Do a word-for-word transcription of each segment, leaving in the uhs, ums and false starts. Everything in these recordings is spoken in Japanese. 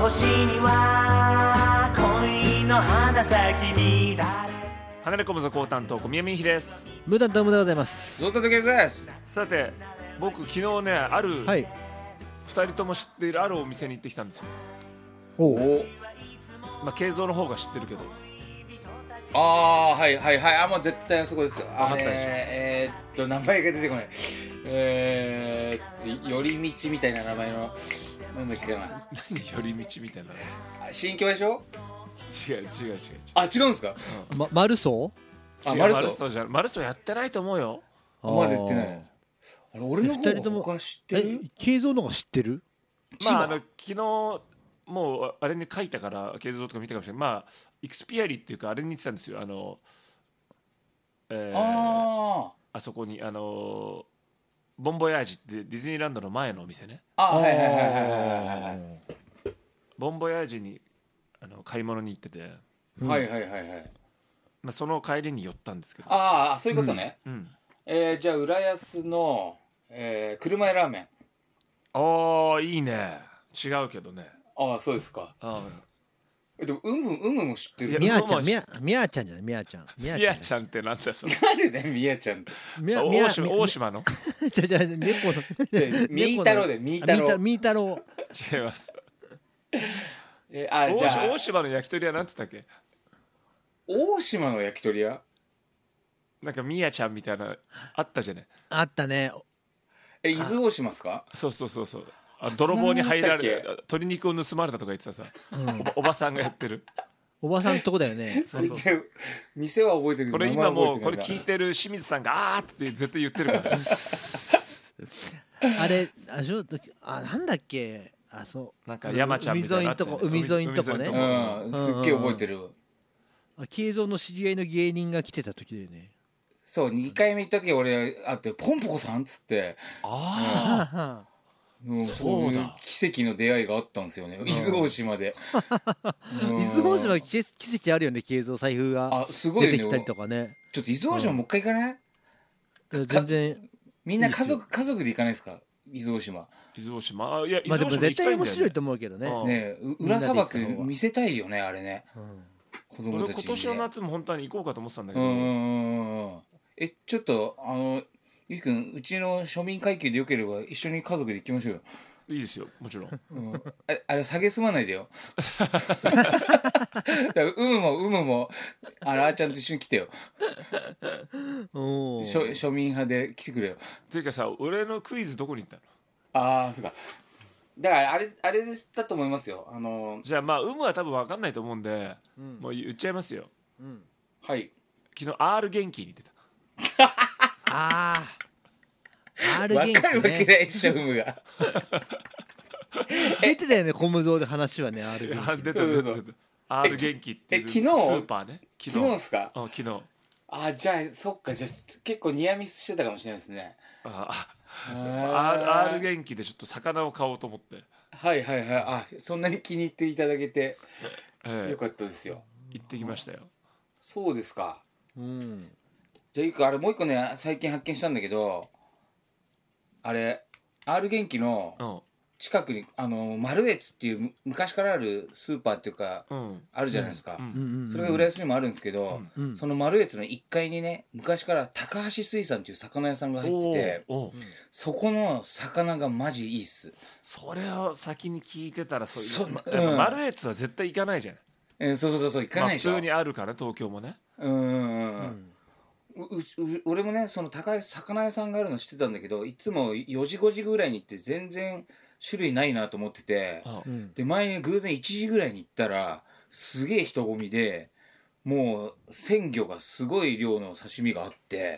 星には恋の花咲き乱れ。 離れ込むぞ高担当小宮美秀です。 無駄と無駄でございます。 ゾウタトケです。 さて僕昨日ねある、 はい、 ふたりとも知っているあるお店に行ってきたんですよ。 おお、 まあ慶三の方が知ってるけど。 ああはいはいはい、あもう絶対あそこですよ。 分かったでしょ。 えー、っと名前が出てこない。えー、っと寄り道みたいな名前のなんだっけかな。 何寄り道みたいなの。 新京でしょ。 違う違う違う違う。 あ違うんですか。 うん、 ま、マルソーあマルソーじゃマルソーやってないと思うよ。 あまだ言ってない。あれ俺の方が他知ってる。 え慶三の方が知ってる。 まああの昨日もうあれに書いたから慶三とか見たかもしれない。まあイクスピアリっていうかあれに行ってたんですよ。あの、えー、ああそこにあのボンボヤージってディズニーランドの前のお店ね。 あはいはいはいはいはい。 ボンボヤージにあの買い物に行ってて、 うん、はいはいはいはい。 まあその帰りに寄ったんですけど。 ああそういうことね。 うん。うん、えー、じゃあ浦安の、えー、車屋ラーメン。 ああいいね。違うけどね。 ああそうですか。あえでもうむうむも知ってる。 みやちゃんみやみやちゃんじゃないみやちゃんみやちゃんってなんだそれ。 誰だよみやちゃんって。 大島大島の。 じゃじゃ猫の。 みーたろうでみーたろう。 みーたろう。 違います。 えあじゃあ大島の焼き鳥屋なんて言ったっけ。 大島の焼き鳥屋。 なんかみやちゃんみたいなあったじゃない。 あったね。 え伊豆大島ですか。 そうそうそうそう。あ泥棒に入られて鶏肉を盗まれたとか言ってたさ、うん、お, おばさんがやってるおばさんとこだよね。 そうそうそう店は覚えてるけどこれ今もうこれ聞いてる清水さんがあーって絶対言ってるからあれあしょあなんだっけあそうなんか山ちゃんみたいな、 海沿いのとこ海沿いのとこね、 うん、すっげえ覚えてる。 慶三の知り合いの芸人が来てた時だよね。 そうにかいめ行った時俺会ってポンポコさんっつってああもうそうだ奇跡の出会いがあったんですよね、うん、伊豆大島で伊豆大島奇跡あるよね。慶三財布が出てきたりとかね。 ちょっと伊豆大島もう一回行かない、 うん、全然みんな家族家族で行かないですか伊豆大島。 伊豆大島あいや伊豆大島、まあ、でも絶対面白いと思うけどね。 ね裏砂漠見せたいよねあれね、うん、子供たちに、ね、 俺今年の夏も本当に行こうかと思ってたんだけど、 うんうんうん、えちょっとあのゆうきくんうちの庶民階級でよければ一緒に家族で行きましょうよ。 いいですよもちろん、 うん、あ, あれ下げすまないでようむもうむもあらあちゃんと一緒に来てよ庶, 庶民派で来てくれよ。 ていうかさ俺のクイズどこに行ったの。 ああそうかだからあれあれだと思いますよ。あのー、 じゃあまあ有無は多分分かんないと思うんで、うん、もう言っちゃいますよ、 うん、 はい昨日 R 元気に行ってたああ R 元気ね。 分かるわけないっしょ有無が出てたよねコムゾーで話はね R 元気。 出た出た出た R 元気っていうスーパーね。 昨日ですか。 あ昨日あじゃあそっかじゃあ結構ニアミスしてたかもしれないですね。 ああ R, R 元気でちょっと魚を買おうと思って。 はいはいはいあそんなに気に入っていただけて、ええ、よかったですよ。 行ってきましたよ。 そうですか。 うんじゃあいいかあれもう一個ね最近発見したんだけどあれ R 元気の近くにあのマルエツっていう昔からあるスーパーっていうか、うん、あるじゃないですか、うん、それが浦安にもあるんですけど、うん、そのマルエツのいっかいにね昔から高橋水産っていう魚屋さんが入っててそこの魚がマジいいっす。それを先に聞いてたらそういう、うん、マルエツは絶対行かないじゃん、 えー、そうそうそうそう行かないでしょ、 まあ、普通にあるから東京もねうんうんうん、うんうう俺もねその高い魚屋さんがあるの知ってたんだけどいつもよじごじぐらいに行って全然種類ないなと思ってて、うん、で前に偶然いちじぐらいに行ったらすげえ人混みでもう鮮魚がすごい量の刺身があって、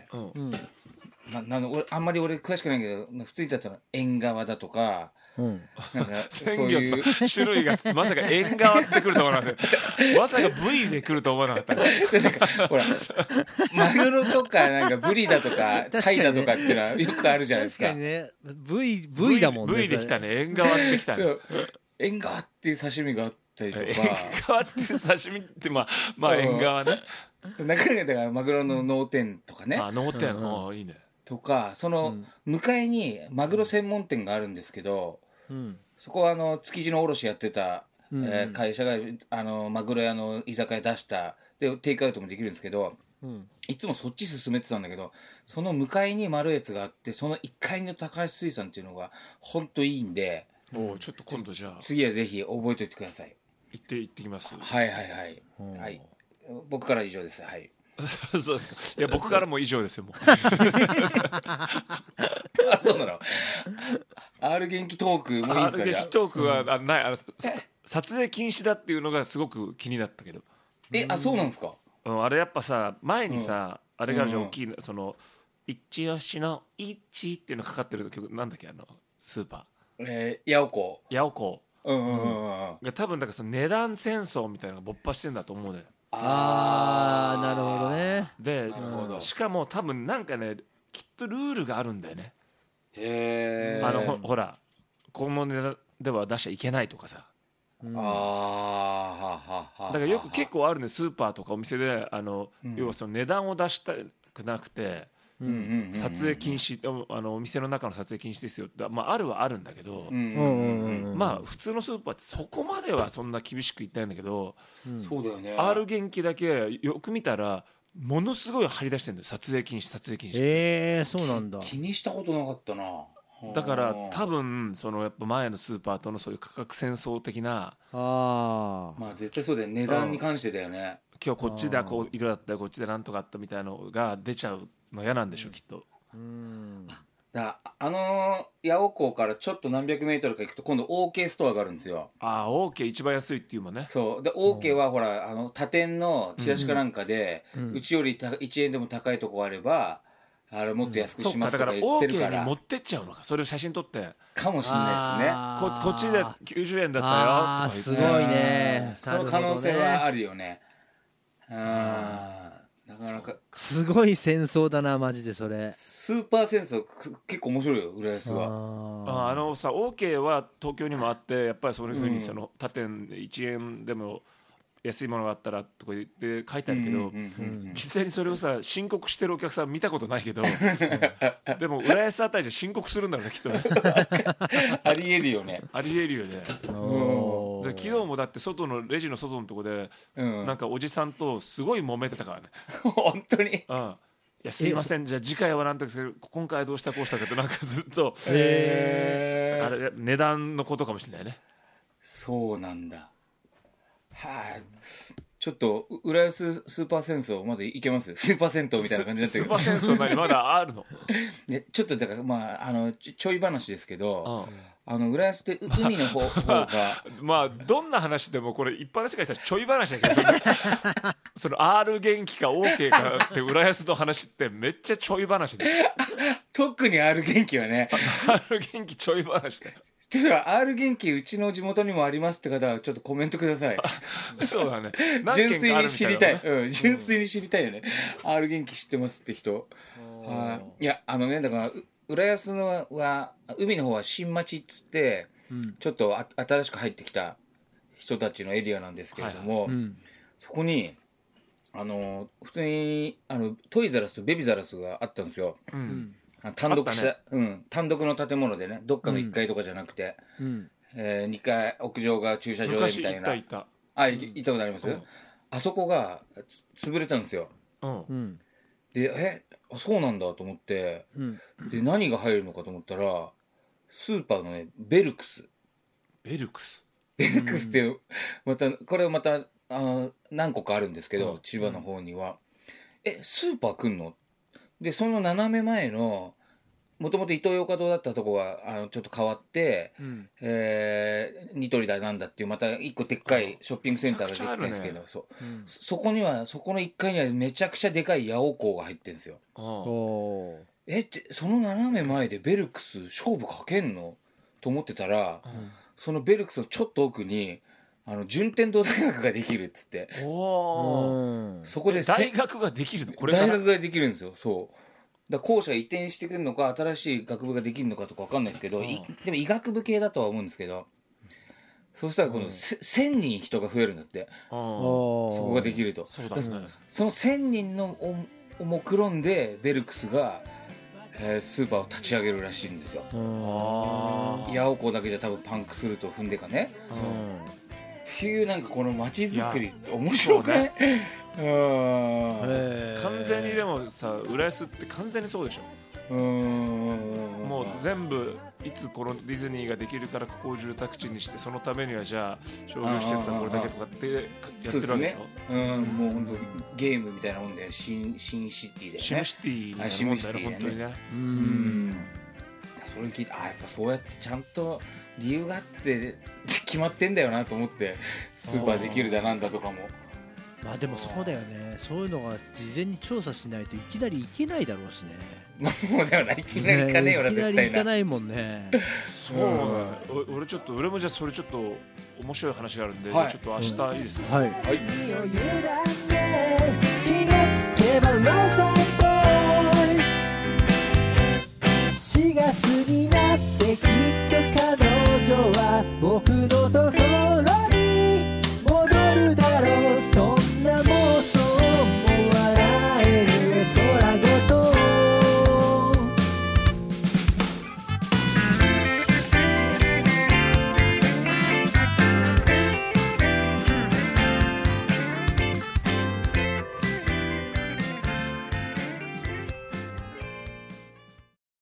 うんななの俺あんまり俺詳しくないけど普通にだったら縁側だとか、うん、なんか鮮魚の種類がまさか縁側ってくると思わなかったまさかブイで来ると思わなかったなんかほらマグロとかなんかブリだとかタイだとかっていうのはよくあるじゃないですか。 確かにね V, V だもんね。 V で来たね縁側って来たね縁側っていう刺身があったりとか縁側っていう刺身ってまあまあ縁側ねなかなかだからマグロの脳天とかね、 あ脳天、うんうん、いいねとかその向かいにマグロ専門店があるんですけど、うん、そこはあの築地の卸やってたうん、えー、会社があのマグロ屋の居酒屋出したでテイクアウトもできるんですけど、うん、いつもそっち進めてたんだけど、その向かいにマルエツがあって、そのいっかいの高橋水産っていうのが本当いいんで、 おちょっと今度じゃあ次はぜひ覚えておいてください。 行って行ってきます。 はいはいはい、はい、僕から以上です。はいそうですか。いや僕からも以上ですよもうあ、そうなの。R 元気トークもいいですか。 R 元気トークは、うん、あないあの撮影禁止だっていうのがすごく気になったけど。 え、あ、そうなんですか。 うん、あれやっぱさ前にさ、うん、あれがあるじゃん、大きいその一押しの一っていうのかかってる曲なんだっけ、あのスーパーえー、ヤオコーヤオコー、うんうんうんうん、 が多分だからその値段戦争みたいなのが勃発してんだと思うね。 ああなるほどね。 でしかも多分なんかねきっとルールがあるんだよね。 へー、 あの ほ, ほらこの値段では出しちゃいけないとかさ、 うん、あはははだからよく結構あるね、スーパーとかお店であの、うん、要はその値段を出したくなくて、うん、撮影禁止、あのお店の中の撮影禁止ですよって、まあ、あるはあるんだけど、うんうんうん、まあ普通のスーパーってそこまではそんな厳しく言ってないんだけど、 うん、そうだよね。 R 元気だけよく見たらものすごい張り出してるんだよ、撮影禁止撮影禁止。 えー、そうなんだ。 気にしたことなかったな。 だから多分そのやっぱ前のスーパーとのそういう価格戦争的な、 あまあ絶対そうだよ、値段に関してだよね。 今日こっちでこういくらだったよ、こっちでなんとかあったみたいなのが出ちゃうの嫌なんでしょ、うん、きっと。 うんだあのー、八尾港からちょっと何百メートルか行くと今度 OK ストアがあるんですよ。 ああ OK 一番安いっていうもんね。 そうで OK はほらあの他店のチラシかなんかで、うん、うちよりたいちえんでも高いとこあればあれもっと安くしますとか言ってるから、うん、 だから OK に持ってっちゃうのか、それを写真撮ってかもしれないですね。 こ, こっちできゅうじゅうえんだったよとか言って、 すごいね。 その可能性はあるよね。あなかなかすごい戦争だなマジで。それスーパー戦争結構面白いよ浦安は。 ああのさ OK は東京にもあって、やっぱりそういうふうにその他店でいちえんでも安いものがあったらとか言って書いてあるけど、実際にそれをさ申告してるお客さん見たことないけどでも浦安あたりじゃ申告するんだろうねきっとねありえるよね。 ありえるよね。うん、昨日もだって外のレジの外のとこで、うん、なんかおじさんとすごい揉めてたからね本当に、 うん、いやすいませんじゃあ次回はなんとか今回はどうしたこうしたかってなんかずっと、 えー、 あれ値段のことかもしれないね。 そうなんだ。はい、ちょっと浦安スーパー戦争までいけます？スーパー銭湯みたいな感じになってるスーパー戦争何まだあるのね、ちょっとだからまああのちょ、ちょい話ですけど、うん、あの浦安って海の方がまあどんな話でもこれ一般の人が言ったらちょい話だけどその R 元気か OK かって浦安の話ってめっちゃちょい話だよ特に R 元気はね R 元気ちょい話だよ。 ちょっと R 元気うちの地元にもありますって方はちょっとコメントくださいそうだね純粋に知りたい、うん、純粋に知りたいよね、うん、R 元気知ってますって人。あいやあのねだから浦安のは海の方は新町っつって、うん、ちょっとあ新しく入ってきた人たちのエリアなんですけれども、はいはいうん、そこにあの普通にあのトイザラスとベビザラスがあったんですよ、うん単独した、ねうん、単独の建物でねどっかのいっかいとかじゃなくて、うんえー、にかい屋上が駐車場でみたいな。 昔行った行ったあ行ったことあります、うん、あそこがつ潰れたんですよ、うん、でえあそうなんだと思って、うん、で何が入るのかと思ったらスーパーのねベルクスベルクスベルクスってまたこれはまたあ何個かあるんですけど、うん、千葉の方には、うん、えスーパー来んのでその斜め前のもともとイトーヨーカドーだったとこはあのちょっと変わって、うんえー、ニトリだなんだっていうまた一個でっかいショッピングセンターができたんですけど、ね、そう、うん、そこにはそこのいっかいにはめちゃくちゃでかい八尾港が入ってるんですよ。えってその斜め前でベルクス勝負かけんのと思ってたら、うん、そのベルクスのちょっと奥にあの順天堂大学ができるっつっておそこで大学ができるのこれ大学ができるんですよ。そうだ校舎が移転してくるのか新しい学部ができるのかとか分かんないですけど、でも医学部系だとは思うんですけどそうしたらこの、うん、せんにん人が増えるんだってそこができると。 そうだ、ね、 そのせんにんのを目論んでベルクスが、えー、スーパーを立ち上げるらしいんですよ。八尾港だけじゃ多分パンクすると踏んでかねっっていうなんかこの街づくりって面白くない？うん、 完全にでもさ浦安って完全にそうでしょ。うーん、もう全部いつこのディズニーができるからここを住宅地にしてそのためにはじゃあ商業施設はこれだけとかってやってるわけでしょ。 う、ね、うん、もう本当ゲームみたいなもんだよね。新新シティだよね。 シムシティみたいなもんだよね、本当にね。 うん、それ聞いて、あ、やっぱそうやってちゃんと理由があって決まってんだよなと思って、スーパーできるだなんだとかも。 まあでもそうだよね。そういうのが事前に調査しないといきなり行けないだろうしね。 もうだよな、いきなり行かねえよな、 絶対な。いきなり行かないもんね。 そうだね。俺ちょっと俺もじゃあそれちょっと面白い話があるんで、はい、ちょっと明日いいですか。 はい。はい。